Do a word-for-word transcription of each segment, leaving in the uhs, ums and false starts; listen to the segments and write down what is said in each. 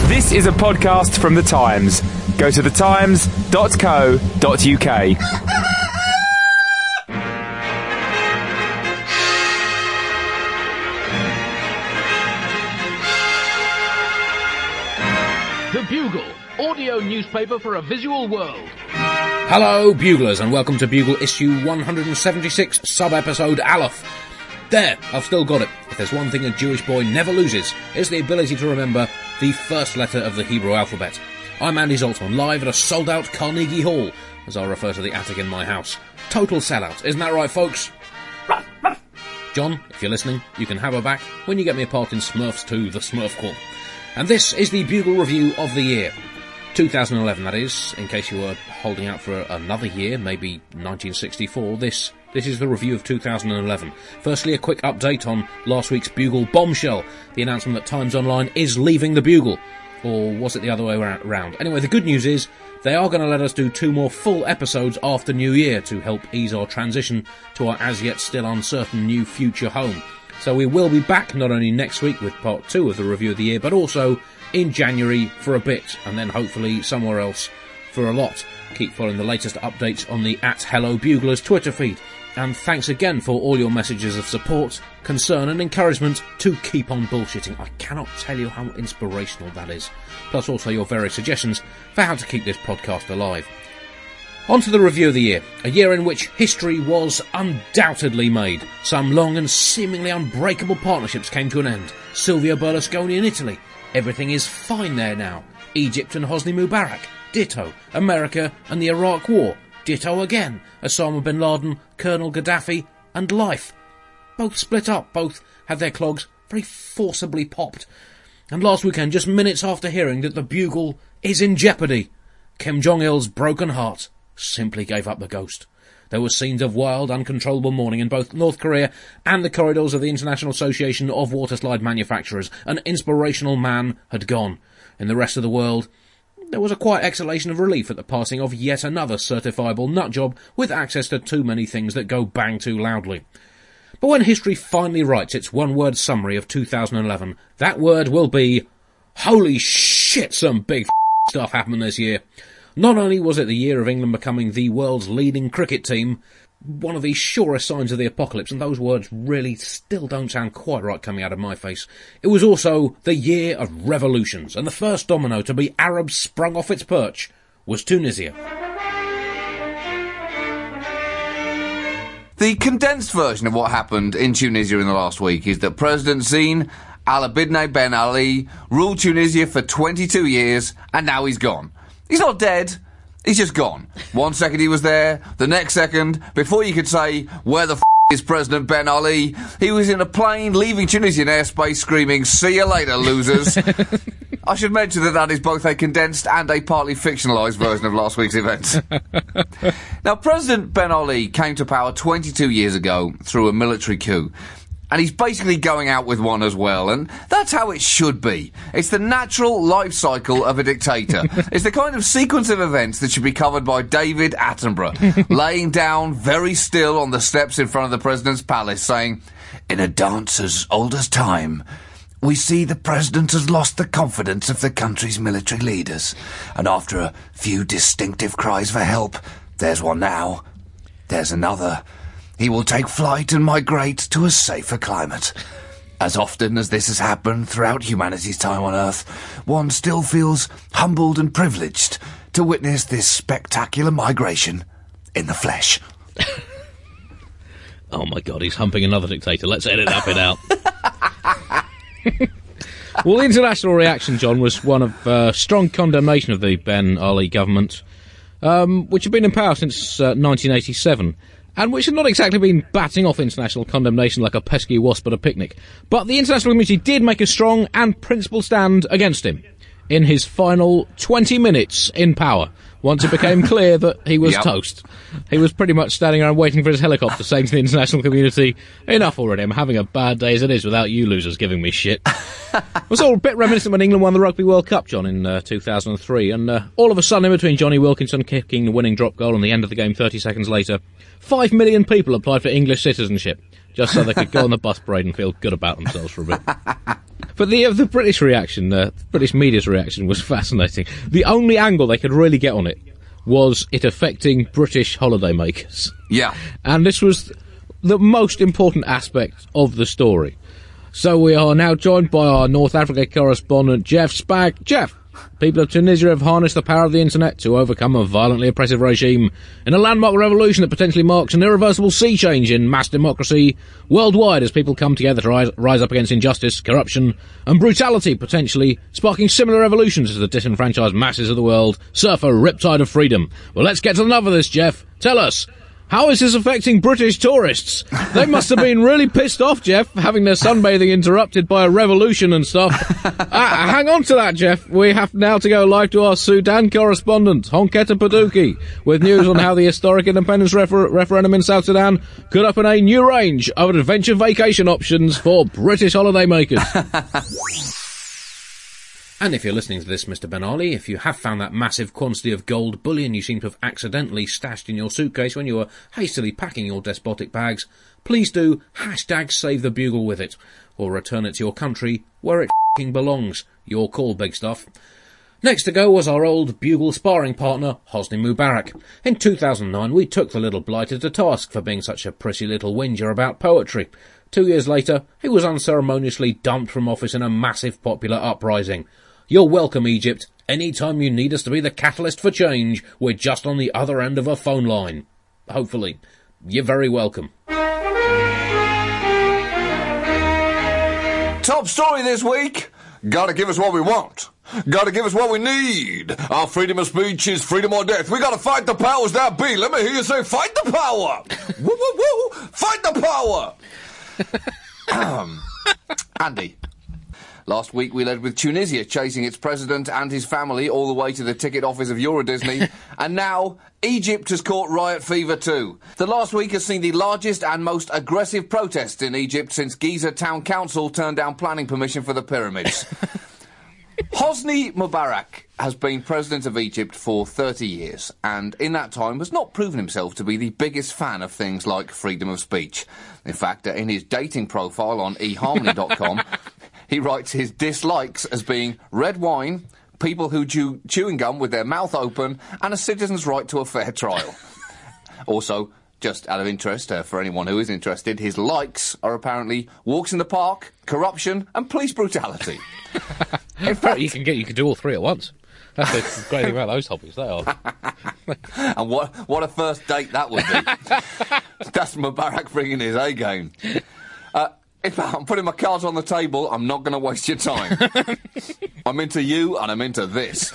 This is a podcast from The Times. Go to the times dot co dot uk. The Bugle, audio newspaper for a visual world. Hello, Buglers, and welcome to Bugle issue one hundred seventy-six, sub-episode Aleph. There, I've still got it. If there's one thing a Jewish boy never loses, it's the ability to remember the first letter of the Hebrew alphabet. I'm Andy Zoltzman, live at a sold-out Carnegie Hall, as I refer to the attic in my house. Total sellout, isn't that right, folks? John, if you're listening, you can have her back when you get me a part in Smurfs two, The Smurf Corps. And this is the Bugle review of the year. two thousand eleven, that is, in case you were holding out for another year, maybe nineteen sixty-four, this this is the review of two thousand eleven. Firstly, a quick update on last week's Bugle bombshell, the announcement that Times Online is leaving the Bugle. Or was it the other way around? Anyway, the good news is they are going to let us do two more full episodes after New Year to help ease our transition to our as yet still uncertain new future home. So we will be back not only next week with part two of the review of the year, but also in January for a bit, and then hopefully somewhere else for a lot. Keep following the latest updates on the at Hello Buglers Twitter feed. And thanks again for all your messages of support, concern and encouragement to keep on bullshitting. I cannot tell you how inspirational that is. Plus also your various suggestions for how to keep this podcast alive. On to the review of the year. A year in which history was undoubtedly made. Some long and seemingly unbreakable partnerships came to an end. Silvio Berlusconi in Italy. Everything is fine there now. Egypt and Hosni Mubarak. Ditto. America and the Iraq War. Ditto again. Osama bin Laden, Colonel Gaddafi, and life. Both split up. Both had their clogs very forcibly popped. And last weekend, just minutes after hearing that the Bugle is in jeopardy, Kim Jong-il's broken heart simply gave up the ghost. There were scenes of wild, uncontrollable mourning in both North Korea and the corridors of the International Association of Waterslide Manufacturers. An inspirational man had gone. In the rest of the world, there was a quiet exhalation of relief at the passing of yet another certifiable nutjob with access to too many things that go bang too loudly. But when history finally writes its one-word summary of two thousand eleven, that word will be, holy shit, some big f- stuff happened this year. Not only was it the year of England becoming the world's leading cricket team, one of the surest signs of the apocalypse, and those words really still don't sound quite right coming out of my face, it was also the year of revolutions, and the first domino to be Arab sprung off its perch was Tunisia. The condensed version of what happened in Tunisia in the last week is that President Zine Al Abidine Ben Ali ruled Tunisia for twenty-two years, and now he's gone. He's not dead, he's just gone. One second he was there, the next second, before you could say, where the f*** is President Ben Ali, he was in a plane leaving Tunisian airspace screaming, see you later, losers. I should mention that that is both a condensed and a partly fictionalised version of last week's events. Now, President Ben Ali came to power twenty-two years ago through a military coup. And he's basically going out with one as well, and that's how it should be. It's the natural life cycle of a dictator. It's the kind of sequence of events that should be covered by David Attenborough, laying down very still on the steps in front of the president's palace, saying, in a dance as old as time, we see the president has lost the confidence of the country's military leaders. And after a few distinctive cries for help, there's one now, there's another. He will take flight and migrate to a safer climate. As often as this has happened throughout humanity's time on Earth, one still feels humbled and privileged to witness this spectacular migration in the flesh. Oh my god, he's humping another dictator. Let's edit that bit out. Well, the international reaction, John, was one of uh, strong condemnation of the Ben Ali government, um, which had been in power since uh, nineteen eighty-seven. And which had not exactly been batting off international condemnation like a pesky wasp at a picnic. But the international community did make a strong and principled stand against him in his final twenty minutes in power, once it became clear that he was yep. toast. He was pretty much standing around waiting for his helicopter, saying to the international community, enough already, I'm having a bad day as it is without you losers giving me shit. It was all a bit reminiscent when England won the Rugby World Cup, John, in uh, two thousand three, and uh, all of a sudden, in between Johnny Wilkinson kicking the winning drop goal and the end of the game thirty seconds later, five million people applied for English citizenship, just so they could go on the bus parade and feel good about themselves for a bit. But the uh, the British reaction, uh, the British media's reaction was fascinating. The only angle they could really get on it was it affecting British holidaymakers. Yeah. And this was the most important aspect of the story. So we are now joined by our North Africa correspondent, Jeff Spag. Jeff, people of Tunisia have harnessed the power of the internet to overcome a violently oppressive regime in a landmark revolution that potentially marks an irreversible sea change in mass democracy worldwide as people come together to rise, rise up against injustice, corruption and brutality, potentially sparking similar revolutions as the disenfranchised masses of the world surf a riptide of freedom. Well, let's get to the nub of this, Jeff. Tell us, how is this affecting British tourists? They must have been really pissed off, Jeff, having their sunbathing interrupted by a revolution and stuff. uh, hang on to that, Jeff. We have now to go live to our Sudan correspondent, Honketa Paduki, with news on how the historic independence refer- referendum in South Sudan could open a new range of adventure vacation options for British holidaymakers. And if you're listening to this, Mister Ben Ali, if you have found that massive quantity of gold bullion you seem to have accidentally stashed in your suitcase when you were hastily packing your despotic bags, please do hashtag save the bugle with it, or return it to your country where it f***ing belongs. Your call, big stuff. Next to go was our old bugle sparring partner, Hosni Mubarak. In two thousand nine, we took the little blighter to task for being such a pretty little whinger about poetry. Two years later, he was unceremoniously dumped from office in a massive popular uprising. You're welcome, Egypt. Any time you need us to be the catalyst for change, we're just on the other end of a phone line. Hopefully. You're very welcome. Top story this week. Gotta give us what we want. Gotta give us what we need. Our freedom of speech is freedom or death. We gotta fight the powers that be. Let me hear you say, fight the power. Woo, woo, woo. Fight the power. um, Andy. Last week we led with Tunisia chasing its president and his family all the way to the ticket office of Euro Disney, and now Egypt has caught riot fever too. The last week has seen the largest and most aggressive protests in Egypt since Giza Town Council turned down planning permission for the pyramids. Hosni Mubarak has been president of Egypt for thirty years, and in that time has not proven himself to be the biggest fan of things like freedom of speech. In fact, in his dating profile on e harmony dot com, he writes his dislikes as being red wine, people who chew chewing gum with their mouth open, and a citizen's right to a fair trial. Also, just out of interest, uh, for anyone who is interested, his likes are apparently walks in the park, corruption, and police brutality. In fact, you can get you can do all three at once. That's the great thing about those hobbies. They are. And what what a first date that would be. That's Mubarak bringing his A game. Uh, If I'm putting my cards on the table, I'm not going to waste your time. I'm into you and I'm into this.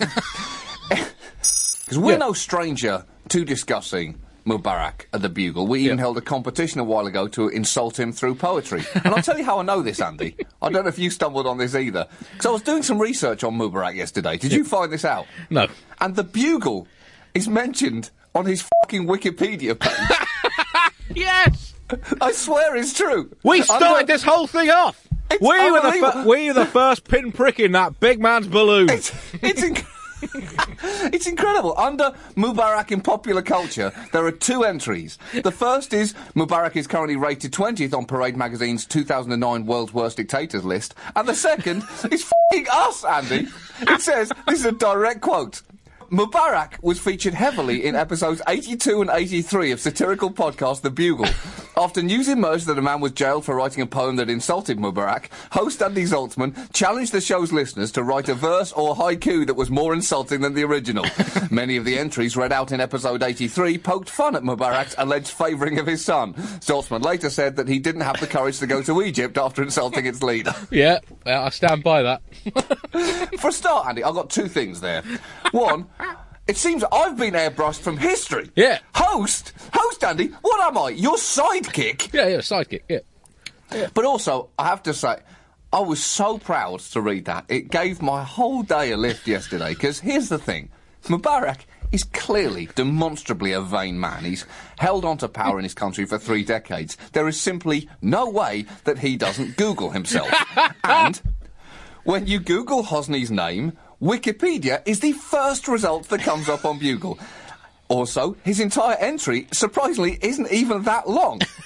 Because we're yeah. no stranger to discussing Mubarak at the Bugle. We even yeah. held a competition a while ago to insult him through poetry. And I'll tell you how I know this, Andy. I don't know if you stumbled on this either. Because I was doing some research on Mubarak yesterday. Did yeah. you find this out? No. And the Bugle is mentioned on his fucking Wikipedia page. Yes! I swear it's true. We started Under... this whole thing off. It's we were the fir- we were the first pinprick in that big man's balloon. It's it's, inc- it's incredible. Under Mubarak in popular culture, there are two entries. The first is Mubarak is currently rated twentieth on Parade magazine's two thousand nine World's Worst Dictators list, and the second is f***ing us, Andy. It says, this is a direct quote. Mubarak was featured heavily in episodes eighty-two and eighty-three of satirical podcast The Bugle. After news emerged that a man was jailed for writing a poem that insulted Mubarak, host Andy Zaltzman challenged the show's listeners to write a verse or haiku that was more insulting than the original. Many of the entries read out in episode eighty-three poked fun at Mubarak's alleged favouring of his son. Zaltzman later said that he didn't have the courage to go to Egypt after insulting its leader. Yeah, I stand by that. For a start, Andy, I've got two things there. One, it seems I've been airbrushed from history. Yeah. Host? Host, Andy? What am I? Your sidekick? Yeah, yeah, sidekick, yeah. yeah. But also, I have to say, I was so proud to read that. It gave my whole day a lift yesterday, because here's the thing. Mubarak is clearly, demonstrably a vain man. He's held on to power in his country for three decades. There is simply no way that he doesn't Google himself. And when you Google Hosni's name, Wikipedia is the first result that comes up on Bugle. Also, his entire entry, surprisingly, isn't even that long.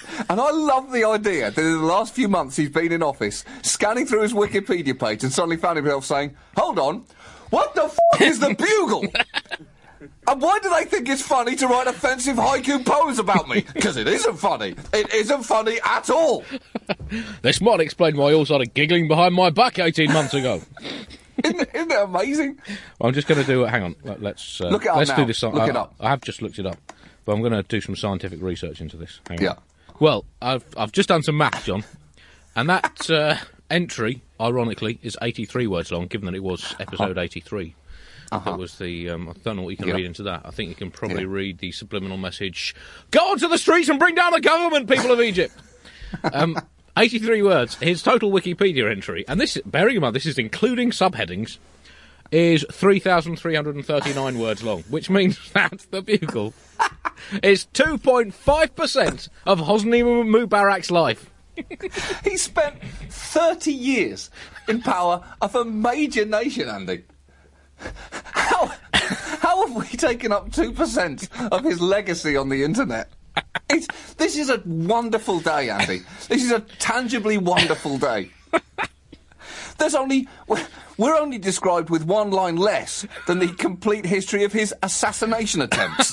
And I love the idea that in the last few months he's been in office, scanning through his Wikipedia page and suddenly found himself saying, hold on, what the f*** is the Bugle? And why do they think it's funny to write offensive haiku poems about me? Because it isn't funny. It isn't funny at all. This might explain why you all started giggling behind my back eighteen months ago. Isn't it, isn't it amazing? I'm just going to do it. Hang on. Let's, uh, Look it up let's now. do this. Look I, it up. I have just looked it up. But I'm going to do some scientific research into this. Hang on. Yeah. Well, I've, I've just done some math, John. And that uh, entry, ironically, is eighty-three words long, given that it was episode Uh-huh. eighty-three. Uh-huh. That was the, um, I don't know what you can Yeah. read into that. I think you can probably Yeah. read the subliminal message, go onto the streets and bring down the government, people of Egypt. um, eighty-three words. His total Wikipedia entry, and this, bearing in mind, this is including subheadings, is three thousand three hundred thirty-nine words long, which means that the Bugle is two point five percent of Hosni Mubarak's life. He spent thirty years in power of a major nation, Andy. How, how have we taken up two percent of his legacy on the internet? It's, this is a wonderful day, Andy. This is a tangibly wonderful day. There's only... We're, we're only described with one line less than the complete history of his assassination attempts.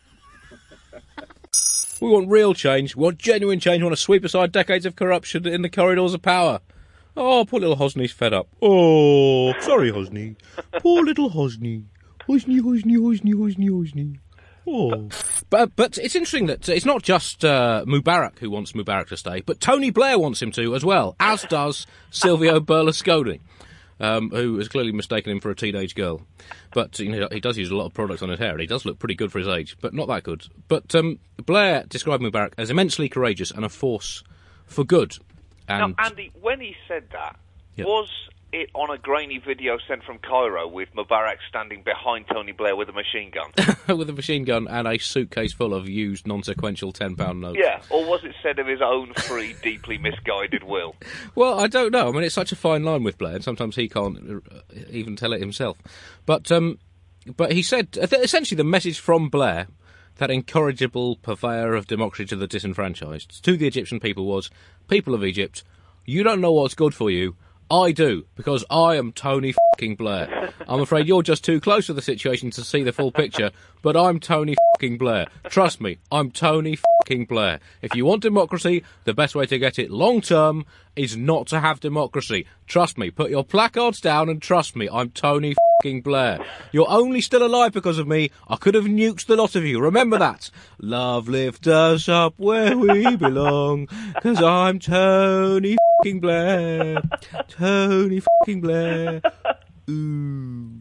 We want real change. We want genuine change. We want to sweep aside decades of corruption in the corridors of power. Oh, poor little Hosni's fed up. Oh, sorry, Hosni. Poor little Hosni. Hosni, Hosni, Hosni, Hosni, Hosni. Oh. But, but it's interesting that it's not just uh, Mubarak who wants Mubarak to stay, but Tony Blair wants him to as well, as does Silvio Berlusconi, um, who has clearly mistaken him for a teenage girl. But you know, he does use a lot of products on his hair, and he does look pretty good for his age, but not that good. But um, Blair described Mubarak as immensely courageous and a force for good. And Now, Andy, when he said that, Yeah. was it on a grainy video sent from Cairo with Mubarak standing behind Tony Blair with a machine gun? with a machine gun and a suitcase full of used, non-sequential ten pound notes. Yeah, or was it said of his own free, deeply misguided will? Well, I don't know. I mean, it's such a fine line with Blair, and sometimes he can't uh, even tell it himself. But um, but he said, essentially the message from Blair, that incorrigible purveyor of democracy to the disenfranchised, to the Egyptian people was, people of Egypt, you don't know what's good for you. I do, because I am Tony fucking Blair. I'm afraid you're just too close to the situation to see the full picture, but I'm Tony fucking Blair. Trust me, I'm Tony fucking Blair. If you want democracy, the best way to get it long term is not to have democracy. Trust me, put your placards down and trust me, I'm Tony fucking Blair. You're only still alive because of me. I could have nuked the lot of you. Remember that. Love lift us up where we belong, 'cause I'm Tony fucking Blair. Tony fucking Blair. Ooh.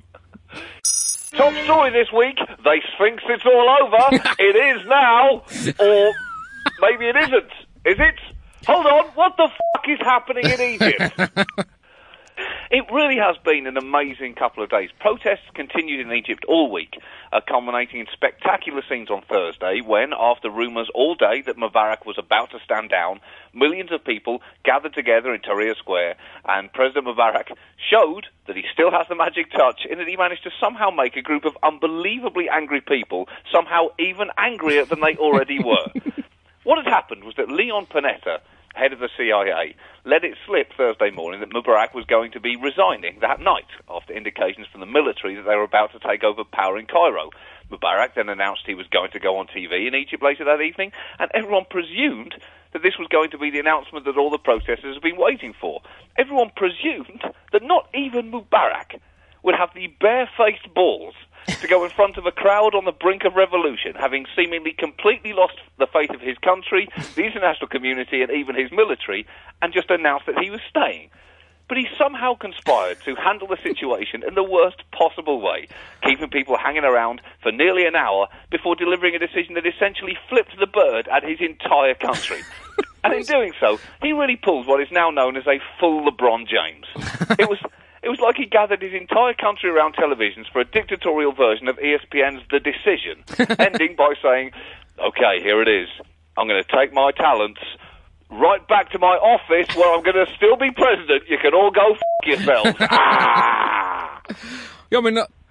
Top story this week, they Sphinx it's all over. It is now. Or maybe it isn't. Is it? Hold on, what the fuck is happening in Egypt? It really has been an amazing couple of days. Protests continued in Egypt all week, uh, culminating in spectacular scenes on Thursday when, after rumours all day that Mubarak was about to stand down, millions of people gathered together in Tahrir Square, and President Mubarak showed that he still has the magic touch in that he managed to somehow make a group of unbelievably angry people somehow even angrier than they already were. What had happened was that Leon Panetta, head of the C I A, let it slip Thursday morning that Mubarak was going to be resigning that night, after indications from the military that they were about to take over power in Cairo. Mubarak then announced he was going to go on T V in Egypt later that evening, and everyone presumed that this was going to be the announcement that all the protesters had been waiting for. Everyone presumed that not even Mubarak would have the barefaced balls to go in front of a crowd on the brink of revolution, having seemingly completely lost the faith of his country, the international community, and even his military, and just announce that he was staying. But he somehow conspired to handle the situation in the worst possible way, keeping people hanging around for nearly an hour before delivering a decision that essentially flipped the bird at his entire country. And in doing so, he really pulled what is now known as a full LeBron James. It was... It was like he gathered his entire country around televisions for a dictatorial version of E S P N's The Decision, ending by saying, okay, here it is. I'm going to take my talents right back to my office where I'm going to still be president. You can all go f*** yourselves. Ah! Yeah, I mean, uh,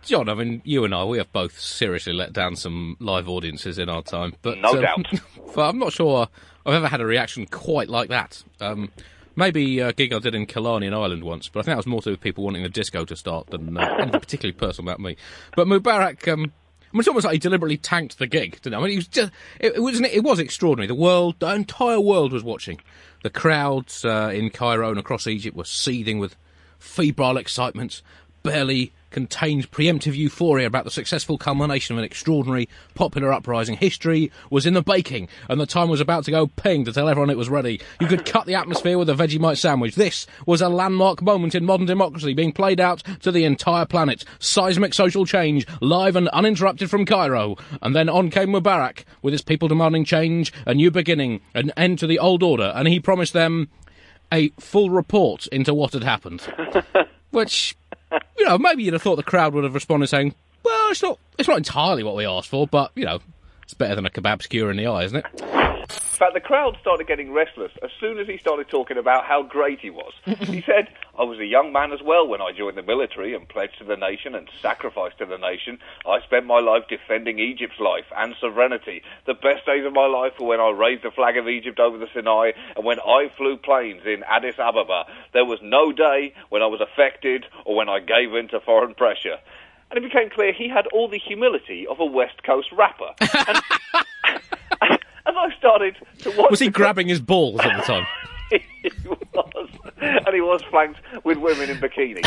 John, I mean, you and I, we have both seriously let down some live audiences in our time. But, No um, doubt. but I'm not sure I've ever had a reaction quite like that. Um, maybe a gig I did in Killarney in Ireland once, but I think that was more to do with people wanting the disco to start than uh, anything particularly personal about me. But Mubarak, um, I mean, it's almost like he deliberately tanked the gig, didn't it? I mean, it was just, it, it, was, it was extraordinary. The world, the entire world was watching. The crowds uh, in Cairo and across Egypt were seething with febrile excitement, barely contained preemptive euphoria about the successful culmination of an extraordinary popular uprising. History was in the baking, and the time was about to go ping to tell everyone it was ready. You could cut the atmosphere with a Vegemite sandwich. This was a landmark moment in modern democracy being played out to the entire planet. Seismic social change, live and uninterrupted from Cairo. And then on came Mubarak, with his people demanding change, a new beginning, an end to the old order, and he promised them a full report into what had happened. Which, you know, maybe you'd have thought the crowd would have responded saying, well, it's not it's not entirely what we asked for, but, you know, it's better than a kebab skewer in the eye, isn't it? In fact, the crowd started getting restless as soon as he started talking about how great he was. He said, I was a young man as well when I joined the military and pledged to the nation and sacrificed to the nation. I spent my life defending Egypt's life and sovereignty. The best days of my life were when I raised the flag of Egypt over the Sinai and when I flew planes in Addis Ababa. There was no day when I was affected or when I gave in to foreign pressure. And it became clear he had all the humility of a West Coast rapper. And as I started to watch... Was he grabbing his balls at the time? He was. And he was flanked with women in bikinis.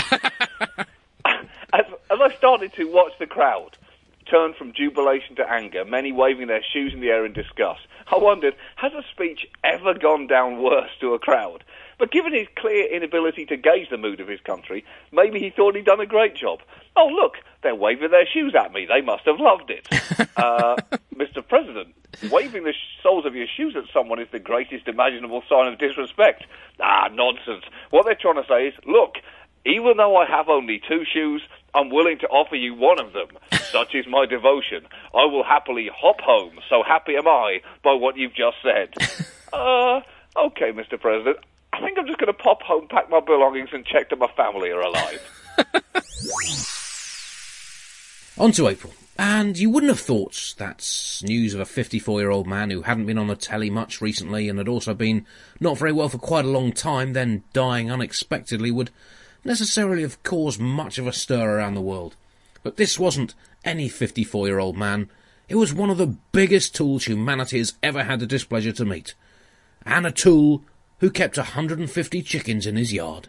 as, as I started to watch the crowd turn from jubilation to anger, many waving their shoes in the air in disgust, I wondered, has a speech ever gone down worse to a crowd? But given his clear inability to gauge the mood of his country, maybe he thought he'd done a great job. Oh, look, they're waving their shoes at me. They must have loved it. Uh, Mister President, waving the sh- soles of your shoes at someone is the greatest imaginable sign of disrespect. Ah, nonsense. What they're trying to say is, look, even though I have only two shoes, I'm willing to offer you one of them. Such is my devotion. I will happily hop home, so happy am I by what you've just said. Uh, okay, Mister President. I think I'm just going to pop home, pack my belongings, and check that my family are alive. On to April. And you wouldn't have thought that news of a fifty-four-year-old man who hadn't been on the telly much recently and had also been not very well for quite a long time, then dying unexpectedly, would necessarily have caused much of a stir around the world. But this wasn't any fifty-four-year-old man. It was one of the biggest tools humanity has ever had the displeasure to meet. And a tool who kept one hundred fifty chickens in his yard.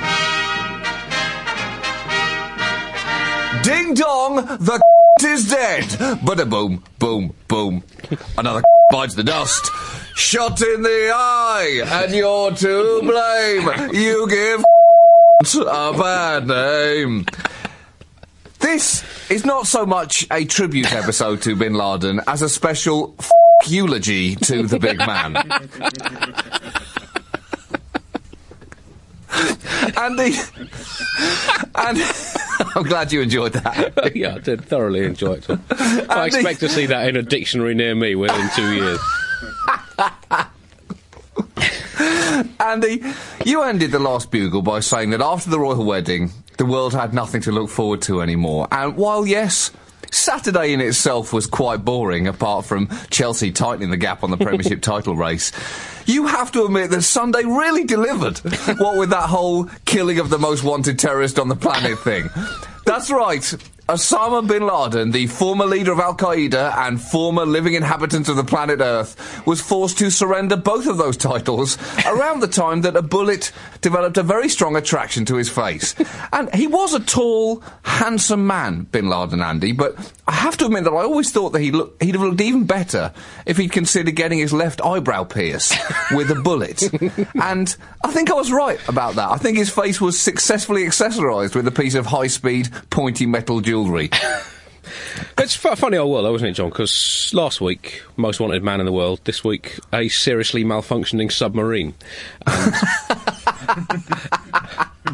Ding dong, the is dead. Bada boom, boom, boom. Another bites the dust. Shot in the eye, and you're to blame. You give a bad name. This is not so much a tribute episode to Bin Laden as a special f- eulogy to the big man. Andy, and I'm glad you enjoyed that. Yeah, I did thoroughly enjoy it. I expect to see that in a dictionary near me within two years. Andy, you ended the last Bugle by saying that after the royal wedding, the world had nothing to look forward to anymore. And while, yes, Saturday in itself was quite boring, apart from Chelsea tightening the gap on the Premiership title race, you have to admit that Sunday really delivered, what with that whole killing of the most wanted terrorist on the planet thing. That's right. Osama bin Laden, the former leader of Al-Qaeda and former living inhabitant of the planet Earth, was forced to surrender both of those titles around the time that a bullet developed a very strong attraction to his face. And he was a tall, handsome man, bin Laden, Andy, but I have to admit that I always thought that he'd, look, he'd have looked even better if he'd considered getting his left eyebrow pierced with a bullet. And I think I was right about that. I think his face was successfully accessorised with a piece of high-speed, pointy metal jewellery. It's a funny old world, though, isn't it, John? Because last week, most wanted man in the world. This week, a seriously malfunctioning submarine. And,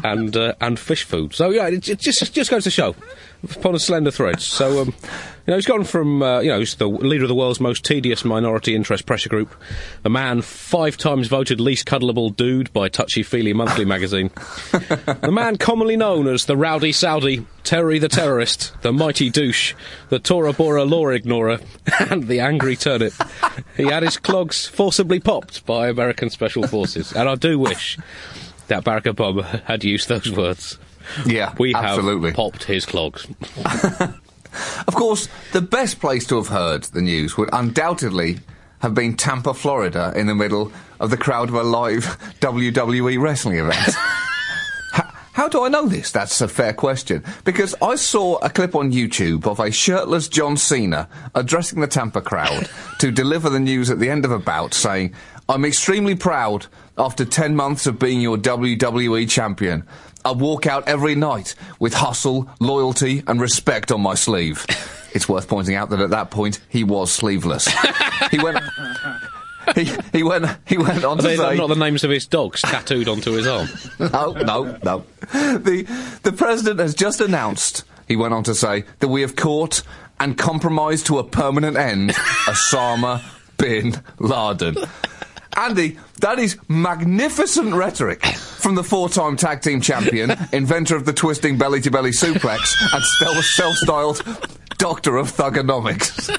and uh, and fish food. So yeah, it, it just just goes to show upon a slender thread. So um, you know, he's gone from uh, you know he's the leader of the world's most tedious minority interest pressure group, the man five times voted least cuddleable dude by Touchy Feely Monthly magazine, the man commonly known as the Rowdy Saudi, Terry the Terrorist, the Mighty Douche, the Tora Bora Law Ignorer, and the Angry Turnip. He had his clogs forcibly popped by American Special Forces, and I do wish that Barack Obama had used those words. Yeah, we absolutely. have popped his clogs. Of course, the best place to have heard the news would undoubtedly have been Tampa, Florida, in the middle of the crowd of a live W W E wrestling event. How do I know this? That's a fair question. Because I saw a clip on YouTube of a shirtless John Cena addressing the Tampa crowd to deliver the news at the end of a bout, saying, "I'm extremely proud after ten months of being your W W E champion. I walk out every night with hustle, loyalty and respect on my sleeve." It's worth pointing out that at that point, he was sleeveless. He went... He, he went. He went on Are to they say, not the names of his dogs tattooed onto his arm. No, no, no. The the president has just announced, he went on to say, that we have caught and compromised to a permanent end Osama bin Laden. Andy, that is magnificent rhetoric from the four-time tag team champion, inventor of the twisting belly-to-belly suplex, and still self-styled doctor of thugonomics.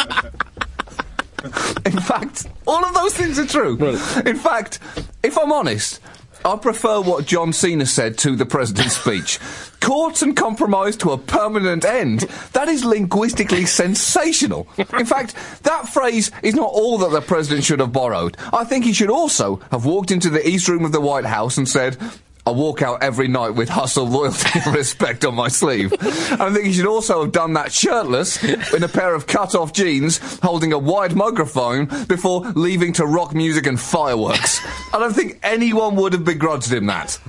In fact, all of those things are true. Right. In fact, if I'm honest, I prefer what John Cena said to the president's speech. Caught and compromised to a permanent end. That is linguistically sensational. In fact, that phrase is not all that the president should have borrowed. I think he should also have walked into the East Room of the White House and said, "I walk out every night with hustle, loyalty and respect on my sleeve." I think he should also have done that shirtless, in a pair of cut-off jeans, holding a wide microphone, before leaving to rock music and fireworks. I don't think anyone would have begrudged him that.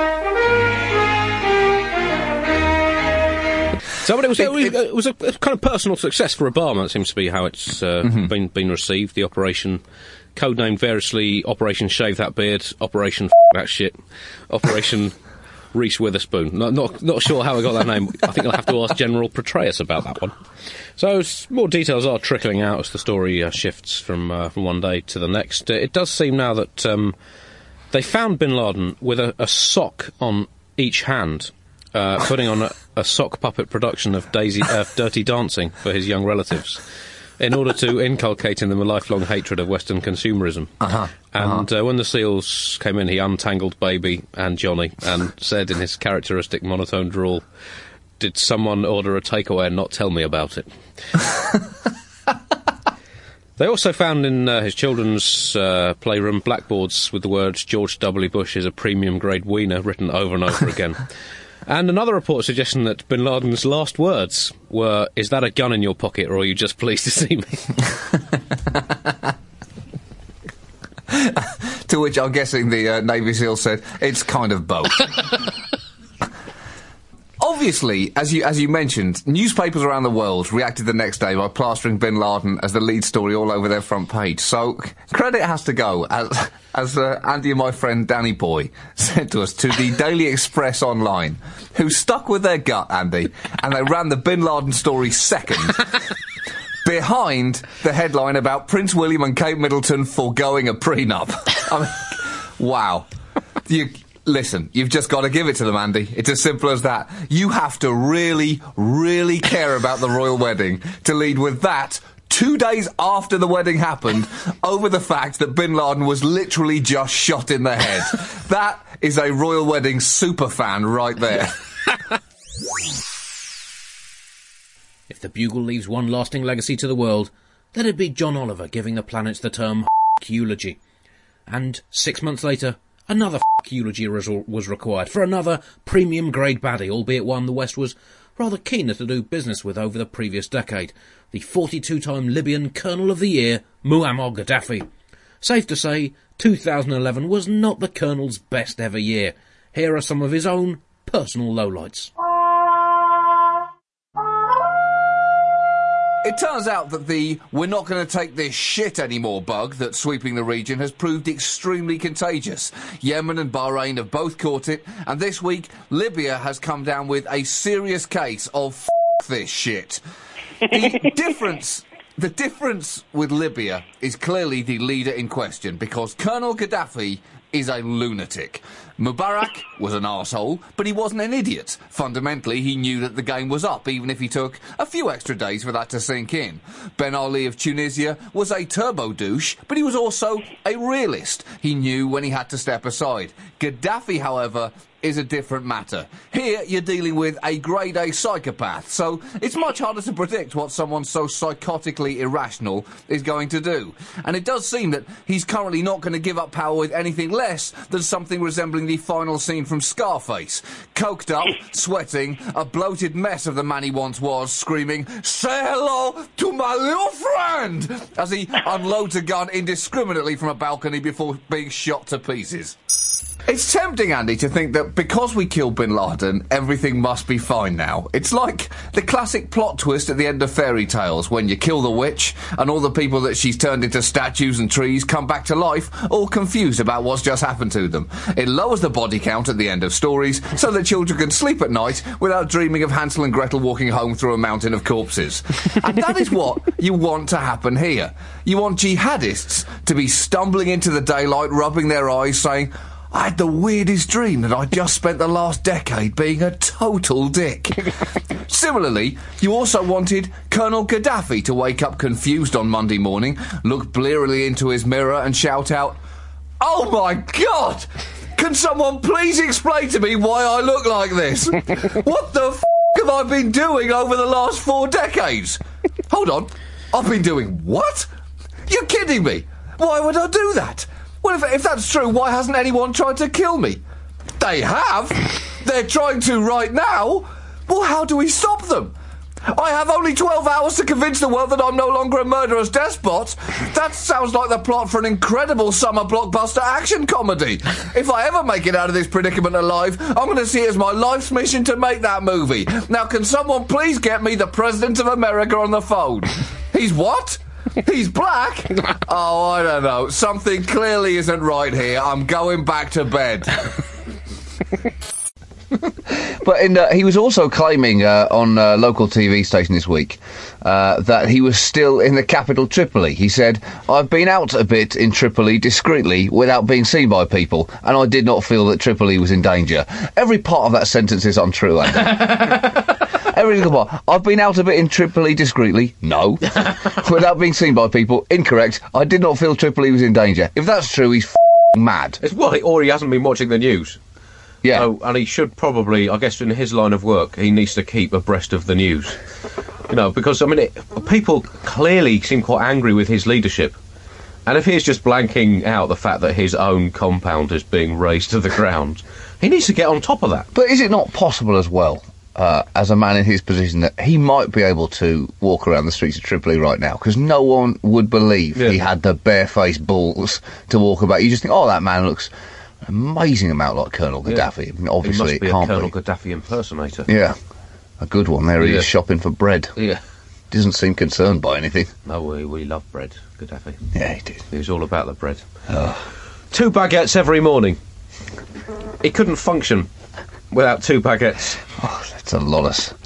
So but it was, it, it, it was a, a kind of personal success for Obama, it seems to be how it's uh, mm-hmm. been, been received, the operation... Codenamed variously Operation Shave That Beard, Operation F*** That Shit, Operation Reese Witherspoon. Not, not not sure how I got that name. I think I'll have to ask General Petraeus about that one. So more details are trickling out as the story uh, shifts from uh, from one day to the next. Uh, it does seem now that um, they found Bin Laden with a, a sock on each hand, uh, putting on a, a sock puppet production of Daisy uh, Dirty Dancing for his young relatives, in order to inculcate in them a lifelong hatred of Western consumerism. Uh-huh. And uh-huh. Uh, when the SEALs came in, he untangled Baby and Johnny and said in his characteristic monotone drawl, "Did someone order a takeaway and not tell me about it?" They also found in uh, his children's uh, playroom blackboards with the words "George W. Bush is a premium-grade wiener" written over and over again. And another report suggesting that Bin Laden's last words were, "Is that a gun in your pocket, or are you just pleased to see me?" To which I'm guessing the uh, Navy SEAL said, "It's kind of both." Obviously, as you as you mentioned, newspapers around the world reacted the next day by plastering Bin Laden as the lead story all over their front page. So, credit has to go, as, as uh, Andy and my friend Danny Boy said to us, to the Daily Express Online, who stuck with their gut, Andy, and they ran the Bin Laden story second, behind the headline about Prince William and Kate Middleton foregoing a prenup. I mean, wow. You... Listen, you've just got to give it to them, Andy. It's as simple as that. You have to really, really care about the royal wedding to lead with that two days after the wedding happened over the fact that Bin Laden was literally just shot in the head. That is a royal wedding superfan right there. If the Bugle leaves one lasting legacy to the world, let it be John Oliver giving the planets the term eulogy. And six months later, another eulogy was required for another premium-grade baddie, albeit one the West was rather keener to do business with over the previous decade, the forty-two-time Libyan Colonel of the Year, Muammar Gaddafi. Safe to say, two thousand eleven was not the Colonel's best ever year. Here are some of his own personal lowlights. It turns out that the "we're not going to take this shit anymore" bug that's sweeping the region has proved extremely contagious. Yemen and Bahrain have both caught it, and this week Libya has come down with a serious case of f*** this shit. The difference... The difference with Libya is clearly the leader in question, because Colonel Gaddafi is a lunatic. Mubarak was an arsehole, but he wasn't an idiot. Fundamentally, he knew that the game was up, even if he took a few extra days for that to sink in. Ben Ali of Tunisia was a turbo douche, but he was also a realist. He knew when he had to step aside. Gaddafi, however, is a different matter. Here, you're dealing with a grade A psychopath, so it's much harder to predict what someone so psychotically irrational is going to do. And it does seem that he's currently not going to give up power with anything less than something resembling the final scene from Scarface. Coked up, sweating, a bloated mess of the man he once was, screaming, "Say hello to my little friend!" as he unloads a gun indiscriminately from a balcony before being shot to pieces. It's tempting, Andy, to think that because we killed Bin Laden, everything must be fine now. It's like the classic plot twist at the end of fairy tales, when you kill the witch, and all the people that she's turned into statues and trees come back to life, all confused about what's just happened to them. It lowers the body count at the end of stories, so that children can sleep at night without dreaming of Hansel and Gretel walking home through a mountain of corpses. And that is what you want to happen here. You want jihadists to be stumbling into the daylight, rubbing their eyes, saying, "I had the weirdest dream that I'd just spent the last decade being a total dick." Similarly, you also wanted Colonel Gaddafi to wake up confused on Monday morning, look blearily into his mirror and shout out, "Oh my God! Can someone please explain to me why I look like this? What the f*** have I been doing over the last four decades? Hold on, I've been doing what? You're kidding me! Why would I do that? Well, if, if that's true, why hasn't anyone tried to kill me? They have. They're trying to right now. Well, how do we stop them? I have only twelve hours to convince the world that I'm no longer a murderous despot. That sounds like the plot for an incredible summer blockbuster action comedy. If I ever make it out of this predicament alive, I'm going to see it as my life's mission to make that movie. Now, can someone please get me the President of America on the phone? He's what? He's black? Oh, I don't know. Something clearly isn't right here. I'm going back to bed. But in, uh, he was also claiming uh, on a local T V station this week uh, that he was still in the capital Tripoli. He said, "I've been out a bit in Tripoli discreetly without being seen by people, and I did not feel that Tripoli was in danger." Every part of that sentence is untrue, Andy. Every little part. I've been out a bit in Tripoli discreetly. No. Without being seen by people. Incorrect. I did not feel Tripoli was in danger. If that's true, he's f***ing mad. It's well, or he hasn't been watching the news. Yeah. So, and he should probably, I guess in his line of work, he needs to keep abreast of the news. You know, because, I mean, it, people clearly seem quite angry with his leadership. And if he's just blanking out the fact that his own compound is being razed to the ground, he needs to get on top of that. But is it not possible as well, uh, as a man in his position, that he might be able to walk around the streets of Tripoli right now? Because no one would believe Yeah. he had the barefaced balls to walk about. You just think, oh, that man looks an amazing amount like Colonel Gaddafi. Yeah. I mean, obviously, he must be it a can't Colonel be. Gaddafi impersonator. Yeah, a good one. There he Yeah. is, shopping for bread. Yeah. Doesn't seem concerned by anything. No, we, we love bread, Gaddafi. Yeah, he did. He was all about the bread. Oh. Two baguettes every morning. He couldn't function without two baguettes. Oh, that's a lot of...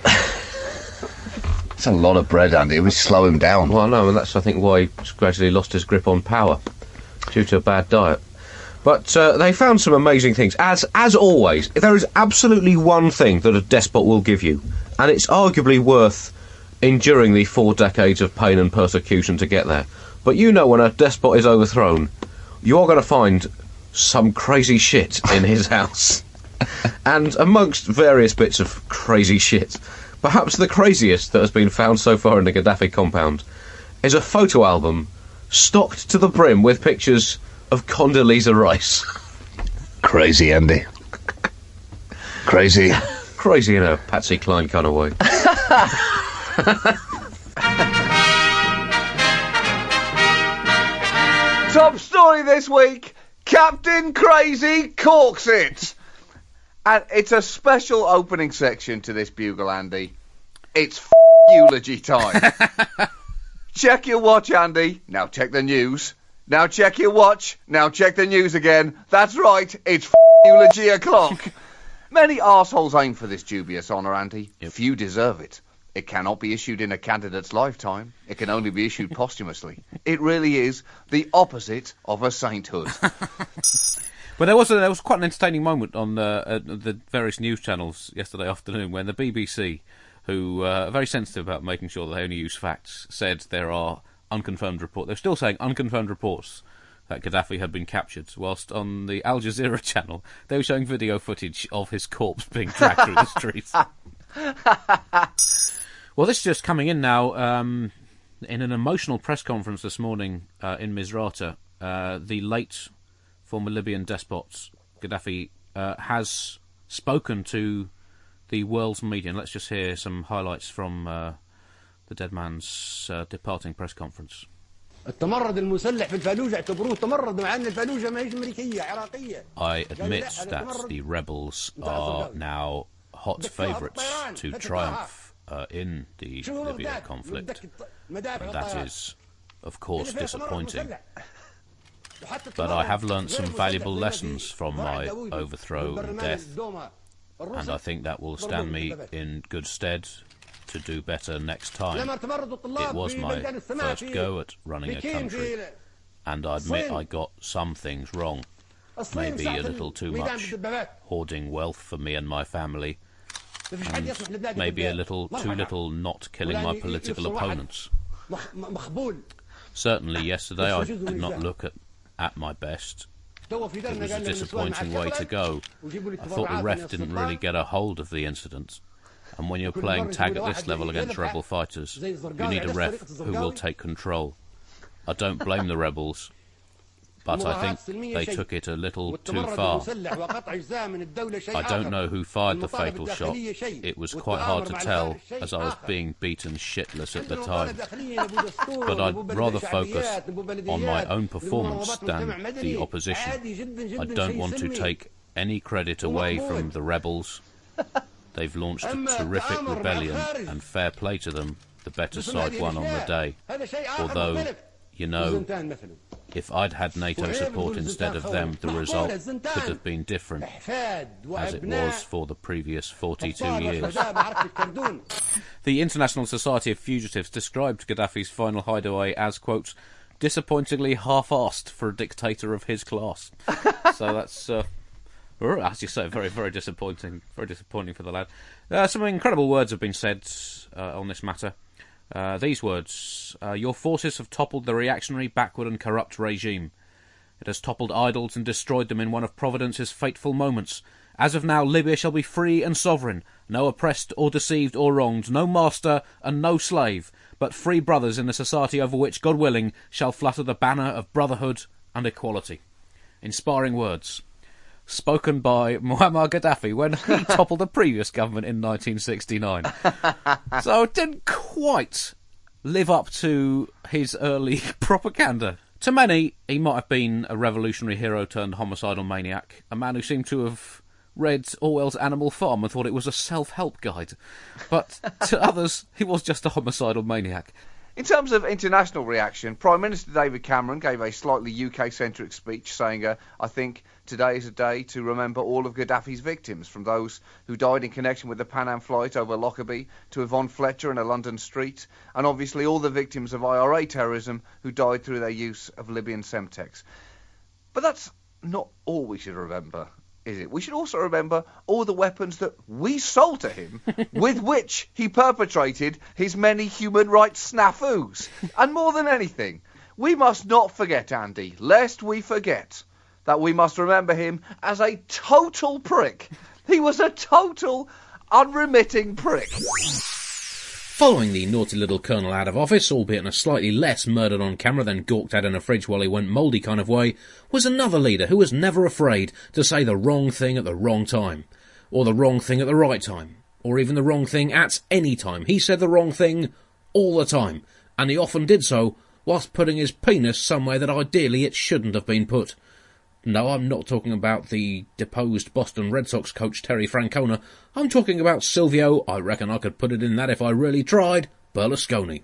That's a lot of bread, Andy. It would slow him down. Well, no, and that's, I think, why he gradually lost his grip on power, due to a bad diet. But uh, they found some amazing things. As as always, there is absolutely one thing that a despot will give you, and it's arguably worth enduring the four decades of pain and persecution to get there. But you know, when a despot is overthrown, you are going to find some crazy shit in his house. And amongst various bits of crazy shit, perhaps the craziest that has been found so far in the Gaddafi compound is a photo album stocked to the brim with pictures of Condoleezza Rice. Crazy, Andy. Crazy. Crazy in a Patsy Cline kind of way. Top story this week, Captain Crazy corks it. And it's a special opening section to this Bugle, Andy. It's f***ing eulogy time. Check your watch, Andy. Now check the news. Now check your watch. Now check the news again. That's right, it's f- eulogy o'clock. Many arseholes aim for this dubious honour, Andy. Yep. Few deserve it. It cannot be issued in a candidate's lifetime. It can only be issued posthumously. It really is the opposite of a sainthood. But there was a, there was quite an entertaining moment on uh, uh, the various news channels yesterday afternoon when the B B C, who uh, are very sensitive about making sure that they only use facts, said there are unconfirmed reports. They're still saying unconfirmed reports that Gaddafi had been captured, whilst on the Al Jazeera channel they were showing video footage of his corpse being dragged through the streets. Well, this is just coming in now. Um, in an emotional press conference this morning uh, in Misrata, uh, the late former Libyan despot Gaddafi uh, has spoken to the world's media. And let's just hear some highlights from uh, the dead man's uh, departing press conference. I admit that the rebels are now hot favourites to triumph uh, in the Libya conflict, and that is, of course, disappointing. But I have learnt some valuable lessons from my overthrow and death, and I think that will stand me in good stead to do better next time. It was my first go at running a country, and I admit I got some things wrong. Maybe a little too much hoarding wealth for me and my family, and maybe a little too little not killing my political opponents. Certainly yesterday I did not look at, at my best. It was a disappointing way to go. I thought the ref didn't really get a hold of the incident. And when you're playing tag at this level against rebel fighters, you need a ref who will take control. I don't blame the rebels, but I think they took it a little too far. I don't know who fired the fatal shot. It was quite hard to tell, as I was being beaten shitless at the time. But I'd rather focus on my own performance than the opposition. I don't want to take any credit away from the rebels. They've launched a terrific rebellion, and fair play to them, the better side won on the day. Although, you know, if I'd had NATO support instead of them, the result could have been different, as it was for the previous forty-two years. The International Society of Fugitives described Gaddafi's final hideaway as, quote, disappointingly half-arsed for a dictator of his class. So that's... Uh, As you say, very, very disappointing. Very disappointing for the lad. Uh, some incredible words have been said uh, on this matter. Uh, these words: uh, "Your forces have toppled the reactionary, backward, and corrupt regime. It has toppled idols and destroyed them in one of Providence's fateful moments. As of now, Libya shall be free and sovereign, no oppressed or deceived or wronged, no master and no slave, but free brothers in a society over which, God willing, shall flutter the banner of brotherhood and equality." Inspiring words, spoken by Muammar Gaddafi when he toppled the previous government in nineteen sixty-nine. So it didn't quite live up to his early propaganda. To many, he might have been a revolutionary hero turned homicidal maniac, a man who seemed to have read Orwell's Animal Farm and thought it was a self-help guide. But to others, he was just a homicidal maniac. In terms of international reaction, Prime Minister David Cameron gave a slightly U K-centric speech saying, uh, I think today is a day to remember all of Gaddafi's victims, from those who died in connection with the Pan Am flight over Lockerbie to Yvonne Fletcher in a London street, and obviously all the victims of I R A terrorism who died through their use of Libyan Semtex. But that's not all we should remember, is it? We should also remember all the weapons that we sold to him, with which he perpetrated his many human rights snafus. And more than anything, we must not forget, Andy, lest we forget, that we must remember him as a total prick. He was a total, unremitting prick. Following the naughty little colonel out of office, albeit in a slightly less murdered on camera than gawked at in a fridge while he went mouldy kind of way, was another leader who was never afraid to say the wrong thing at the wrong time, or the wrong thing at the right time, or even the wrong thing at any time. He said the wrong thing all the time, and he often did so whilst putting his penis somewhere that ideally it shouldn't have been put. No, I'm not talking about the deposed Boston Red Sox coach Terry Francona. I'm talking about Silvio, I reckon I could put it in that if I really tried, Berlusconi.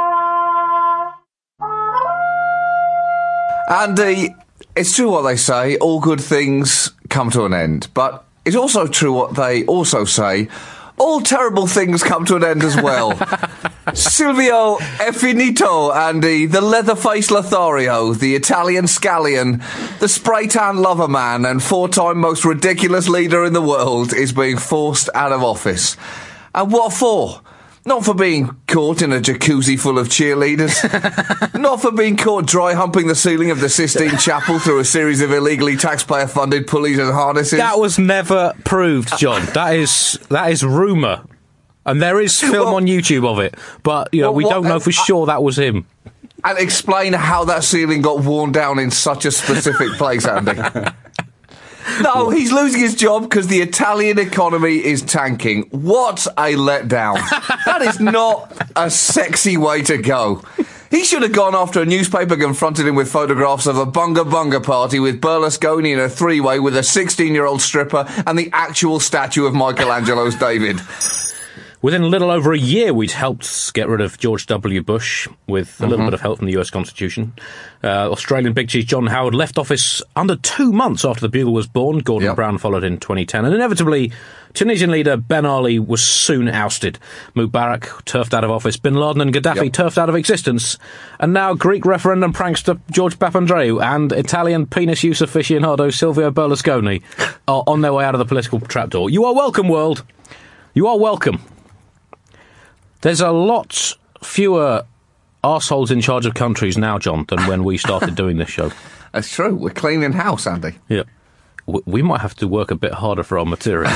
Andy, it's true what they say, all good things come to an end. But it's also true what they also say, all terrible things come to an end as well. Silvio è finito, Andy. The leather-faced Lothario, the Italian scallion, the spray-tan lover man and four-time most ridiculous leader in the world is being forced out of office. And what for? Not for being caught in a jacuzzi full of cheerleaders. Not for being caught dry humping the ceiling of the Sistine Chapel through a series of illegally taxpayer-funded pulleys and harnesses. That was never proved, John. That is that is rumour. And there is film well, on YouTube of it. But, you know, well, we don't what, know for uh, sure that was him. And explain how that ceiling got worn down in such a specific place, Andy. No, he's losing his job because the Italian economy is tanking. What a letdown. That is not a sexy way to go. He should have gone after a newspaper confronted him with photographs of a bunga bunga party with Berlusconi in a three-way with a sixteen-year-old stripper and the actual statue of Michelangelo's David. Within a little over a year, we'd helped get rid of George W. Bush with a mm-hmm. little bit of help from the U S Constitution. Uh, Australian Big Chief John Howard left office under two months after the Bugle was born. Gordon yep. Brown followed in twenty ten. And inevitably, Tunisian leader Ben Ali was soon ousted. Mubarak turfed out of office. Bin Laden and Gaddafi yep. turfed out of existence. And now Greek referendum prankster George Papandreou and Italian penis use aficionado Silvio Berlusconi are on their way out of the political trapdoor. You are welcome, world. You are welcome. There's a lot fewer arseholes in charge of countries now, John, than when we started doing this show. That's true. We're cleaning house, Andy. Yeah. W- we might have to work a bit harder for our material.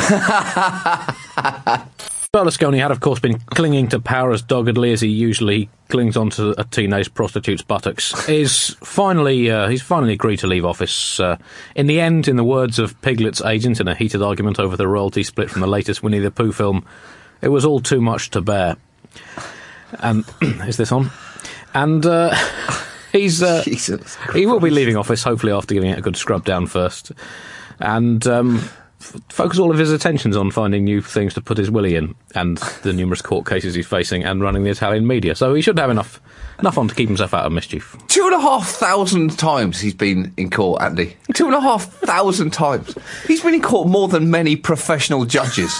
Berlusconi had, of course, been clinging to power as doggedly as he usually clings onto a teenage prostitute's buttocks. Is finally, uh, he's finally agreed to leave office. Uh, in the end, in the words of Piglet's agent in a heated argument over the royalty split from the latest Winnie the Pooh film, it was all too much to bear. And is this on? And uh, he's uh, he will be leaving office, hopefully after giving it a good scrub down first, and um, f- focus all of his attentions on finding new things to put his willy in, and the numerous court cases he's facing, and running the Italian media. So he should have enough enough on to keep himself out of mischief. Two and a half thousand times he's been in court, Andy. Two and a half thousand times. He's been in court more than many professional judges.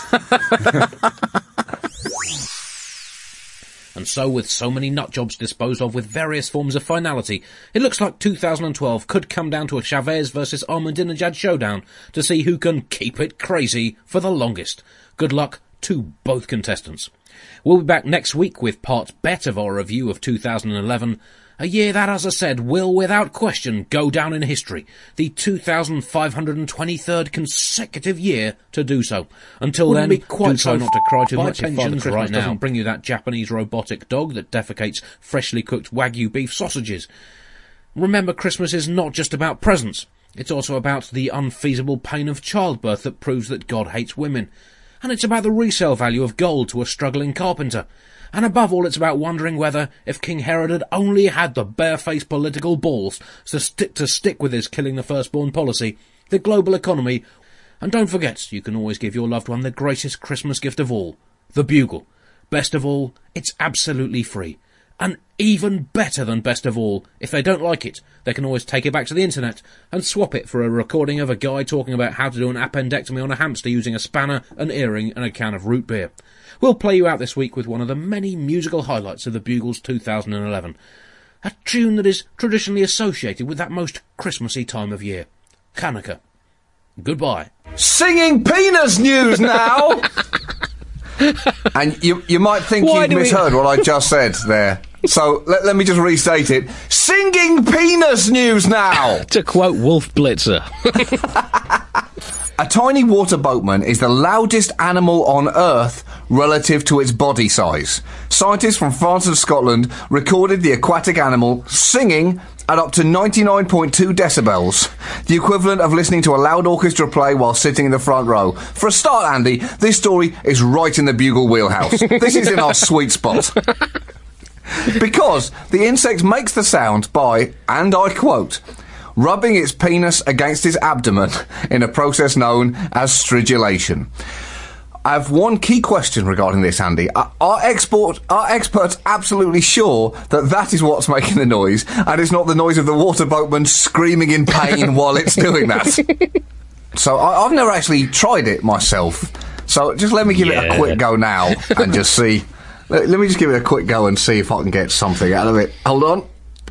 And so, with so many nutjobs disposed of with various forms of finality, it looks like two thousand twelve could come down to a Chavez versus Ahmadinejad showdown to see who can keep it crazy for the longest. Good luck to both contestants. We'll be back next week with part B of our review of two thousand eleven, a year that, as I said, will without question go down in history, the two thousand five hundred twenty-third consecutive year to do so. Until Wouldn't then, be quite do so not to cry too much pensions right now. Doesn't bring you that Japanese robotic dog that defecates freshly cooked Wagyu beef sausages. Remember, Christmas is not just about presents. It's also about the unfeasible pain of childbirth that proves that God hates women. And it's about the resale value of gold to a struggling carpenter. And above all, it's about wondering whether, if King Herod had only had the barefaced political balls to stick, to stick with his killing the firstborn policy, the global economy... And don't forget, you can always give your loved one the greatest Christmas gift of all, the Bugle. Best of all, it's absolutely free. And even better than best of all, if they don't like it, they can always take it back to the internet and swap it for a recording of a guy talking about how to do an appendectomy on a hamster using a spanner, an earring and a can of root beer. We'll play you out this week with one of the many musical highlights of the Bugle's two thousand eleven. A tune that is traditionally associated with that most Christmassy time of year. Hanukkah. Goodbye. Singing penis news now! And you you might think Why you've misheard we... what I just said there. So let, let me just restate it. Singing penis news now! To quote Wolf Blitzer. A tiny water boatman is the loudest animal on Earth relative to its body size. Scientists from France and Scotland recorded the aquatic animal singing at up to ninety-nine point two decibels, the equivalent of listening to a loud orchestra play while sitting in the front row. For a start, Andy, this story is right in the Bugle wheelhouse. This is in our sweet spot. Because the insect makes the sound by, and I quote, rubbing its penis against its abdomen in a process known as stridulation. I have one key question regarding this, Andy. Are, are, export, are experts absolutely sure that that is what's making the noise, and it's not the noise of the water boatman screaming in pain while it's doing that? So I, I've never actually tried it myself. So just let me give Yeah. it a quick go now and just see. Let, let me just give it a quick go and see if I can get something out of it. Hold on.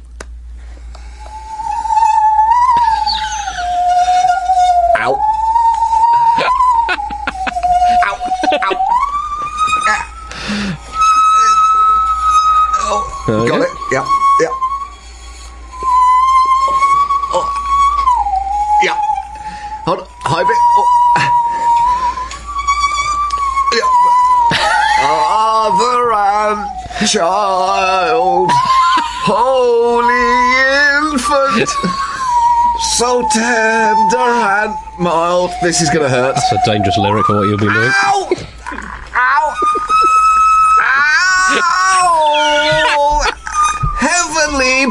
Ow. Ow. Ow. Ah. Oh, Oh, got yeah? it. Yep. Yep. Oh. Yep. Hold on. High bit. Oh. Father and child, holy infant, so tender and mild. This is going to hurt. It's a dangerous lyric for what you'll be doing. Ow! Ow! Ow! Heavenly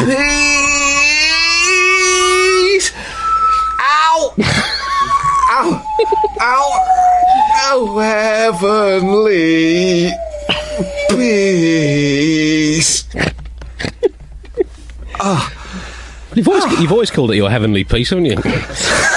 peace! Ow! Ow! Ow! Oh, heavenly peace! You've always, you've always called it your heavenly peace, haven't you?